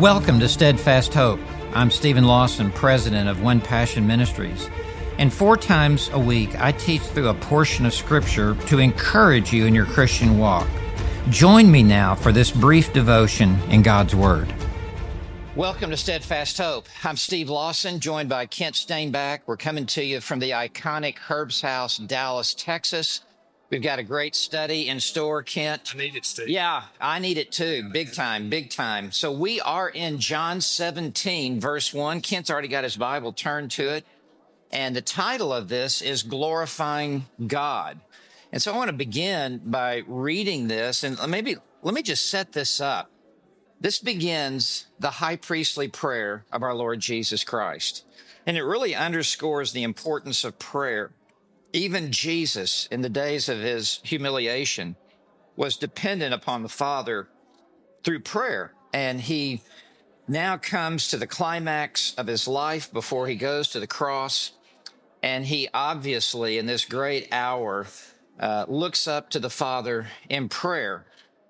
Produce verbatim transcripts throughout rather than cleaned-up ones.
Welcome to Steadfast Hope. I'm Stephen Lawson, president of One Passion Ministries. And four times a week, I teach through a portion of Scripture to encourage you in your Christian walk. Join me now for this brief devotion in God's Word. Welcome to Steadfast Hope. I'm Steve Lawson, joined by Kent Stainback. We're coming to you from the iconic Herb's House, Dallas, Texas. We've got a great study in store, Kent. I need it, Steve. Yeah, I need it too. Big time, big time. So we are in John seventeen, verse one. Kent's already got his Bible turned to it. And the title of this is Glorifying God. And so I want to begin by reading this. And maybe let me just set this up. This begins the high priestly prayer of our Lord Jesus Christ. And it really underscores the importance of prayer. Even Jesus, in the days of his humiliation, was dependent upon the Father through prayer. And he now comes to the climax of his life before he goes to the cross. And he obviously, in this great hour, uh, looks up to the Father in prayer.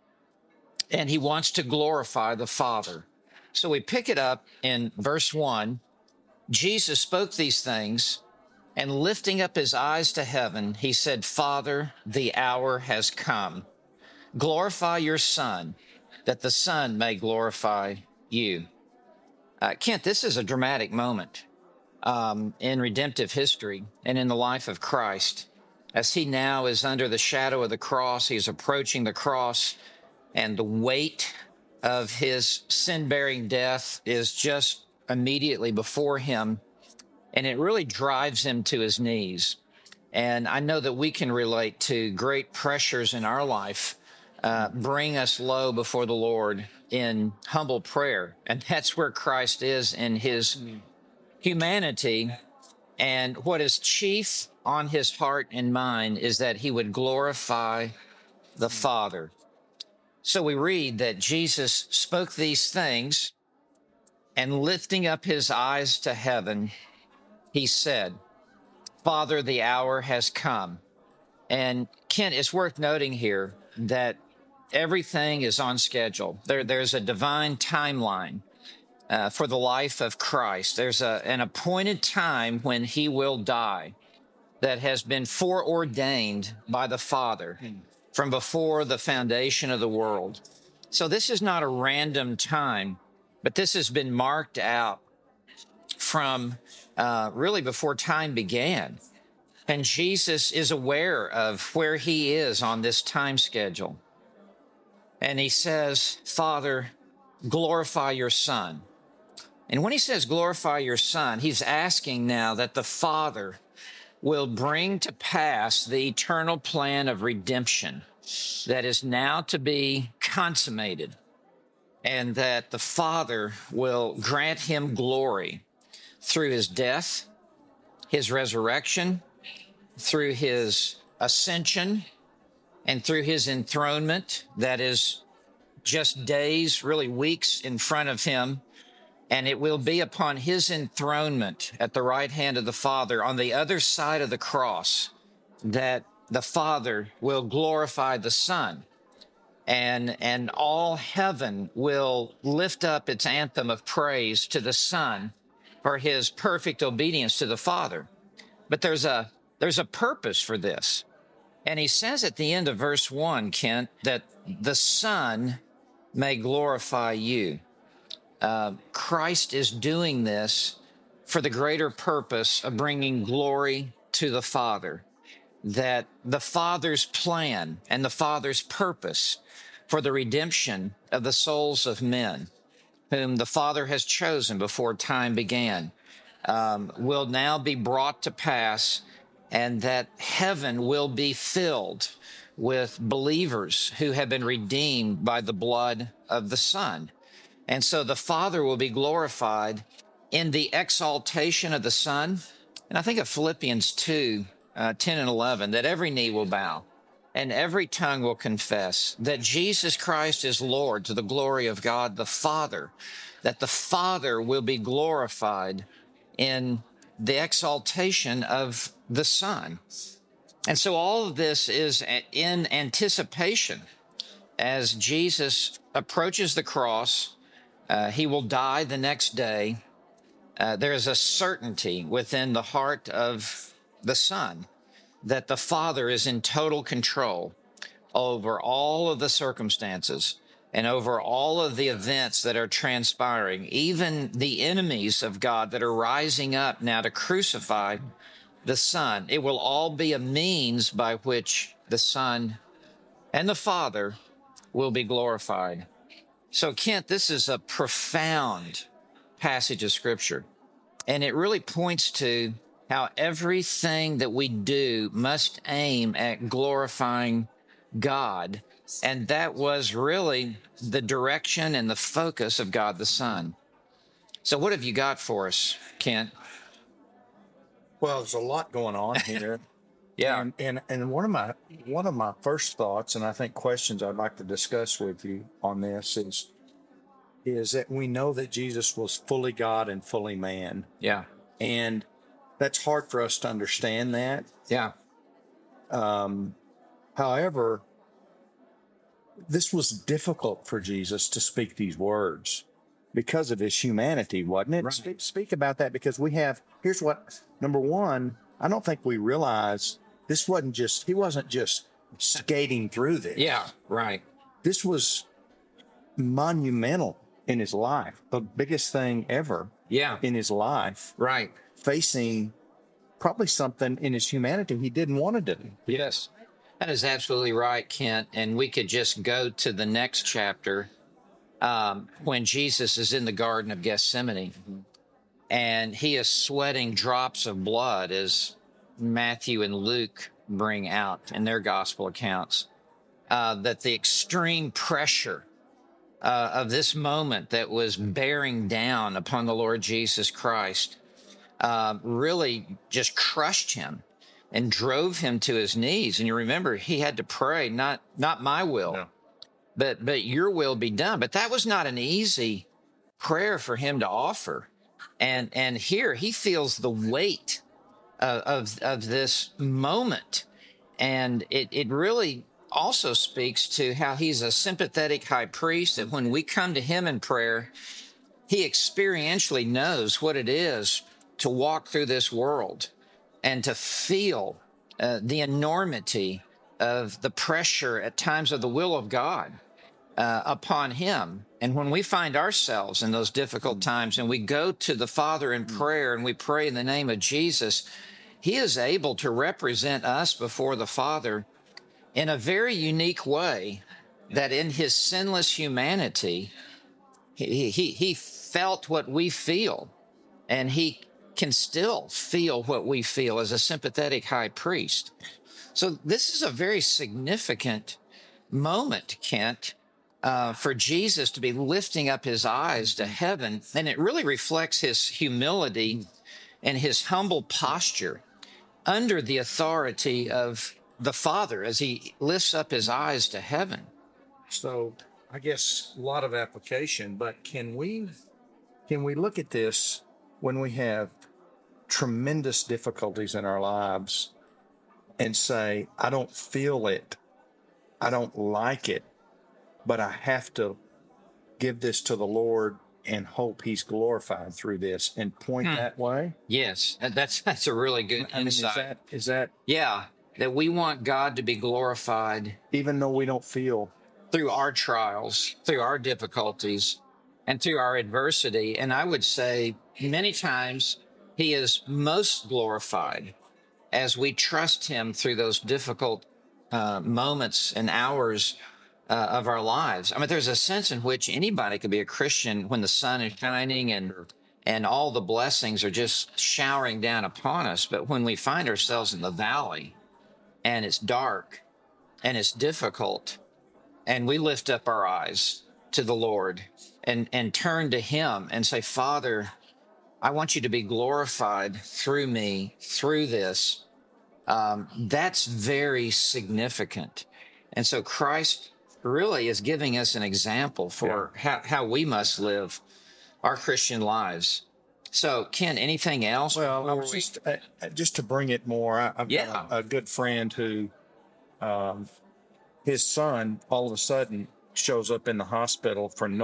And he wants to glorify the Father. So we pick it up in verse one. Jesus spoke these things, and lifting up his eyes to heaven, he said, Father, the hour has come. Glorify your Son, that the Son may glorify you. Uh, Kent, this is a dramatic moment um, in redemptive history and in the life of Christ. As he now is under the shadow of the cross, he's approaching the cross, and the weight of his sin-bearing death is just immediately before him. And it really drives him to his knees. And I know that we can relate to great pressures in our life, uh, bring us low before the Lord in humble prayer. And that's where Christ is in his humanity. And what is chief on his heart and mind is that he would glorify the Father. So we read that Jesus spoke these things, and lifting up his eyes to heaven, he said, Father, the hour has come. And Kent, it's worth noting here that everything is on schedule. There, there's a divine timeline uh, for the life of Christ. There's a, an appointed time when he will die that has been foreordained by the Father from before the foundation of the world. So this is not a random time, but this has been marked out from uh, really before time began. And Jesus is aware of where he is on this time schedule. And he says, Father, glorify your Son. And when he says glorify your Son, he's asking now that the Father will bring to pass the eternal plan of redemption that is now to be consummated, and that the Father will grant him glory through his death, his resurrection, through his ascension, and through his enthronement that is just days, really weeks in front of him. And it will be upon his enthronement at the right hand of the Father on the other side of the cross that the Father will glorify the Son. And, and all heaven will lift up its anthem of praise to the Son for his perfect obedience to the Father. But there's a, there's a purpose for this. And he says at the end of verse one, Kent, that the Son may glorify you. Uh, Christ is doing this for the greater purpose of bringing glory to the Father, that the Father's plan and the Father's purpose for the redemption of the souls of men, whom the Father has chosen before time began, um, will now be brought to pass, and that heaven will be filled with believers who have been redeemed by the blood of the Son. And so the Father will be glorified in the exaltation of the Son. And I think of Philippians two, uh, ten and eleven, that every knee will bow and every tongue will confess that Jesus Christ is Lord, to the glory of God the Father, that the Father will be glorified in the exaltation of the Son. And so all of this is in anticipation as Jesus approaches the cross, Uh, he will die the next day. Uh, there is a certainty within the heart of the Son that the Father is in total control over all of the circumstances and over all of the events that are transpiring, even the enemies of God that are rising up now to crucify the Son. It will all be a means by which the Son and the Father will be glorified. So, Kent, this is a profound passage of Scripture, and it really points to how everything that we do must aim at glorifying God. And that was really the direction and the focus of God the Son. So what have you got for us, Kent? Well, there's a lot going on here. Yeah. And, and and one of my one of my first thoughts, and I think questions I'd like to discuss with you on this is is that we know that Jesus was fully God and fully man. Yeah. And that's hard for us to understand that. Yeah. Um, however, this was difficult for Jesus to speak these words because of his humanity, wasn't it? Right. Speak, speak about that, because we have, here's what, number one, I don't think we realize this wasn't just, he wasn't just skating through this. Yeah. Right. This was monumental in his life, the biggest thing ever Yeah. in his life, Right. facing probably something in his humanity he didn't want to do. Yes. That is absolutely right, Kent. And we could just go to the next chapter um, when Jesus is in the Garden of Gethsemane and he is sweating drops of blood, as Matthew and Luke bring out in their gospel accounts, uh, that the extreme pressure uh, of this moment that was bearing down upon the Lord Jesus Christ uh, really just crushed him and drove him to his knees. And you remember, he had to pray, not not my will, No. but but your will be done. But that was not an easy prayer for him to offer. And and here he feels the weight of of, of this moment. And it, it really also speaks to how he's a sympathetic high priest, that when we come to him in prayer, he experientially knows what it is to walk through this world and to feel uh, the enormity of the pressure at times of the will of God uh, upon him. And when we find ourselves in those difficult times and we go to the Father in prayer and we pray in the name of Jesus, he is able to represent us before the Father in a very unique way, that in his sinless humanity, he, he, he felt what we feel, and he can still feel what we feel as a sympathetic high priest. So this is a very significant moment, Kent, uh, for Jesus to be lifting up his eyes to heaven. And it really reflects his humility and his humble posture under the authority of the Father as he lifts up his eyes to heaven. So I guess a lot of application, but can we can we look at this when we have tremendous difficulties in our lives and say, I don't feel it, I don't like it, but I have to give this to the Lord and hope he's glorified through this, and point Hmm. that way? Yes, and that's that's a really good I mean, is insight. that is that Yeah, that we want God to be glorified even though we don't feel? through our trials, through our difficulties, and through our adversity. And I would say many times he is most glorified as we trust him through those difficult uh, moments and hours uh, of our lives. I mean, there's a sense in which anybody could be a Christian when the sun is shining and and all the blessings are just showering down upon us. But when we find ourselves in the valley and it's dark and it's difficult, and we lift up our eyes to the Lord and, and turn to him and say, Father, I want you to be glorified through me, through this. Um, that's very significant. And so Christ really is giving us an example for how, how we must live our Christian lives. So, Ken, anything else? Well, I before was we- just uh, just to bring it more. I, I've Yeah. got a, a good friend who, um, his son all of a sudden shows up in the hospital for no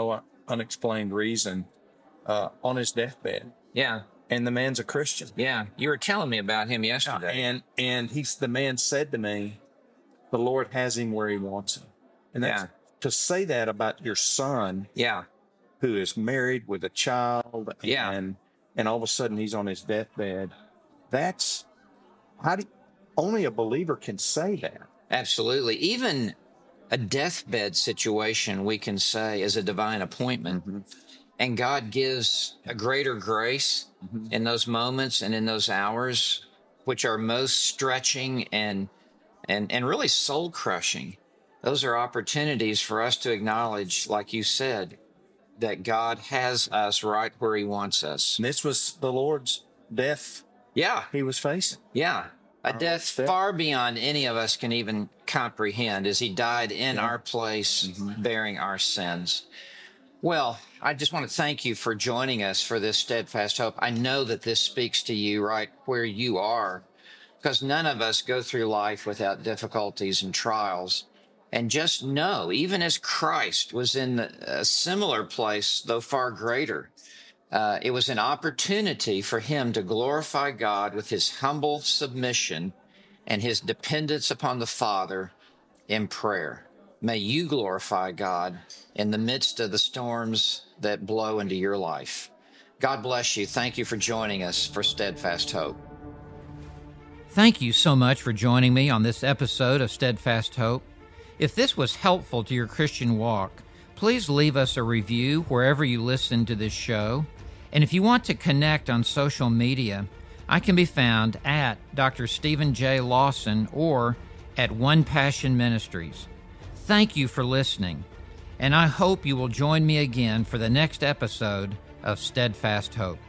unexplained reason uh, on his deathbed. Yeah. And the man's a Christian. Yeah. You were telling me about him yesterday. And and he's the man said to me, the Lord has him where he wants him. And that's, Yeah. to say that about your son Yeah. who is married with a child Yeah. and and all of a sudden he's on his deathbed, that's how do only a believer can say that. Absolutely. Even a deathbed situation, we can say, is a divine appointment. Mm-hmm. And God gives a greater grace Mm-hmm. in those moments and in those hours, which are most stretching and and and really soul crushing. Those are opportunities for us to acknowledge, like you said, that God has us right where he wants us. And this was the Lord's death Yeah. he was facing. Yeah. A Our death death. far beyond any of us can even comprehend, as he died in Yeah. our place, Mhm. bearing our sins. Well, I just want to thank you for joining us for this Steadfast Hope. I know that this speaks to you right where you are, because none of us go through life without difficulties and trials. And just know, even as Christ was in a similar place, though far greater, uh, it was an opportunity for him to glorify God with his humble submission and his dependence upon the Father in prayer. May you glorify God in the midst of the storms that blow into your life. God bless you. Thank you for joining us for Steadfast Hope. Thank you so much for joining me on this episode of Steadfast Hope. If this was helpful to your Christian walk, please leave us a review wherever you listen to this show. And if you want to connect on social media, I can be found at Doctor Stephen J. Lawson or at One Passion Ministries. Thank you for listening, and I hope you will join me again for the next episode of Steadfast Hope.